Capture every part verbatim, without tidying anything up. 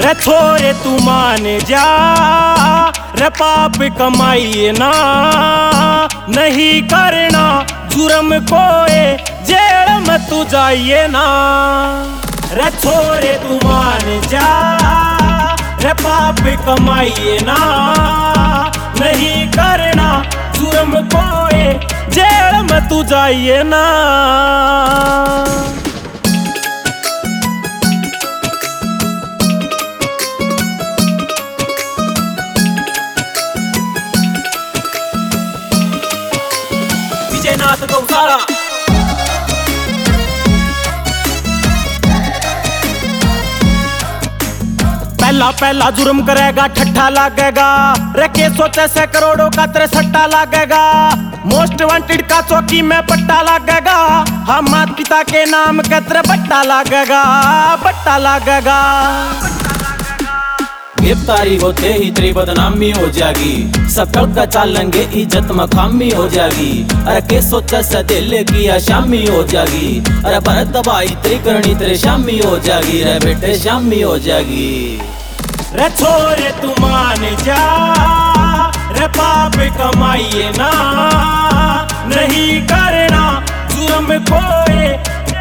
रे छोरे तू मान जा, रे पाप कमाइए ना, नहीं करना जुर्म कोए जेल में तू जाइए ना। रे छोरे तू मान जा, रे पाप कमाइए ना, नहीं करना जुर्म कोए जेल में तू जाइए ना। विजयनाथ गौशाला पहला पहला जुर्म करेगा ठट्ठा लगेगा, रखे सोचे से करोड़ों का तेरे सट्टा लगेगा। मोस्ट वांटेड का चौकी में पट्टा लगेगा, हम माता पिता के नाम के तेरे बट्टा लगेगा, बट्टा लगेगा। गिरफ्तारी होते ही तेरी बदनामी हो जाएगी, सकल का चालेंगे इज्जत में खामी हो जाएगी। अरे के सोचा से दिल की आशामी हो जाएगी, अरे भरत दबाई तेरी करनी तेरे शामी हो जाएगी, रे बेटे शामी हो जाएगी। रे छोरे तू मान जा, रे पाप कमाइए ना, नहीं करना जुर्म कोए।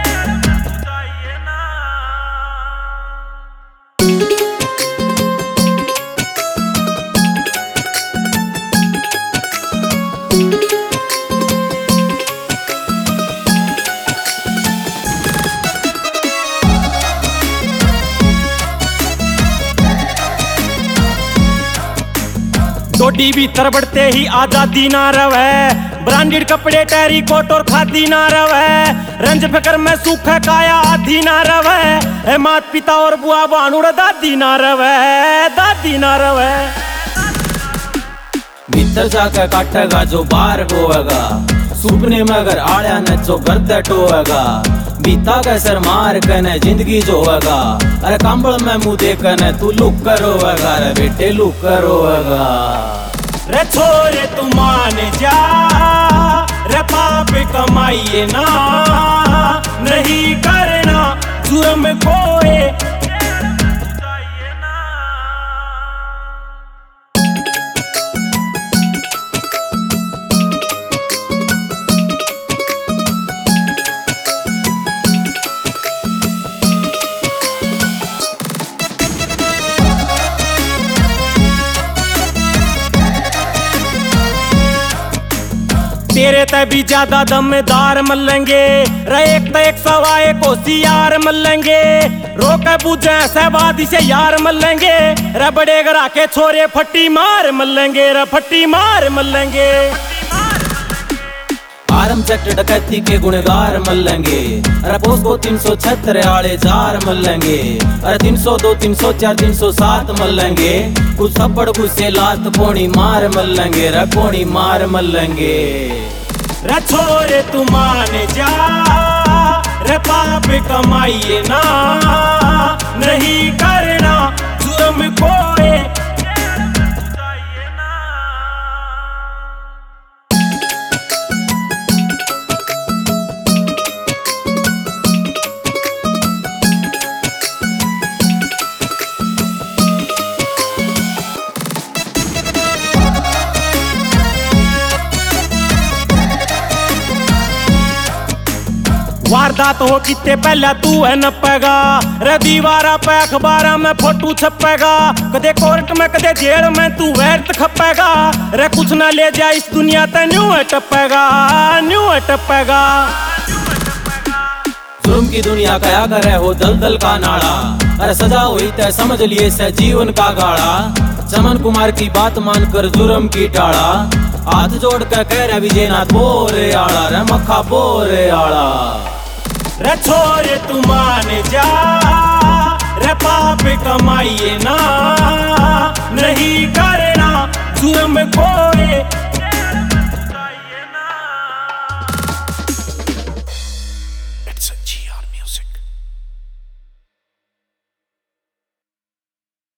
डोडी भीतर बढ़ते ही आजादी ना रवे, ब्रांडेड कपड़े टैरी कोट और खादी ना रवे, रंज फिकर में सूखे काया आधी ना रवे, मात पिता और बुआ बानुड़ दादी ना रवे, दादी ना रवे। भीतर जाकर काटेगा जो बाहर बोएगा, सुपने में अगर आया न जो गर्द टोएगा, बीता का सर मार कने जिंदगी जो होगा। अरे कांबल में मुँह देखने तू लुक करोगा, रे बेटे लुक करोगा। रे छोरे तू मान जा, रे पाप कमाइए ना, नहीं करना जुर्म कोए। तेरे ते भी ज्यादा दमदार मल्लेंगे, रे एक ते एक सवा एक होशियार मल्लेंगे, रोके पूछे सहबादी से यार मल्लेंगे, रे बड़े घरा के छोरे फट्टी मार मल्लेंगे, रे फट्टी मार मल्लेंगे। आरम सेक्टर डकैती के गुणगार मल्लेंगे, अरे पोस्ट को तीन सौ छहत्तर आले चार मल्लेंगे, अरे तीन सौ दो तीन सौ चार तीन सौ सात मल्लेंगे, कुछ थप्पड़ गुस्से लात पोनी मार मल्लेंगे, रे पोनी मार मल्लेंगे। रे छोरे तू मान जा, रे पाप कमाइए ना, नहीं करना जुर्म कोए। वारदात हो कितने पहले तू है नपेगा, रे दीवारा पे अखबारा में फोटो छपेगा, कदे कोर्ट में कदे जेल में तू वैरत खपेगा, रे कुछ ना ले जा इस दुनिया ते न्यू है टपेगा, न्यू है टपेगा। जुर्म की दुनिया कया करे हो दलदल का नाड़ा, अरे सजा हुई तय समझ लिए से जीवन का गाड़ा, चमन कुमार की बात मानकर जुर्म की टाड़ा, हाथ जोड़ कर कह रहे विजयनाथ बोरे आड़ा, रे मक्खा बोरे आड़ा। रे छोरे तू मान जा, रे पाप कमाइए ना,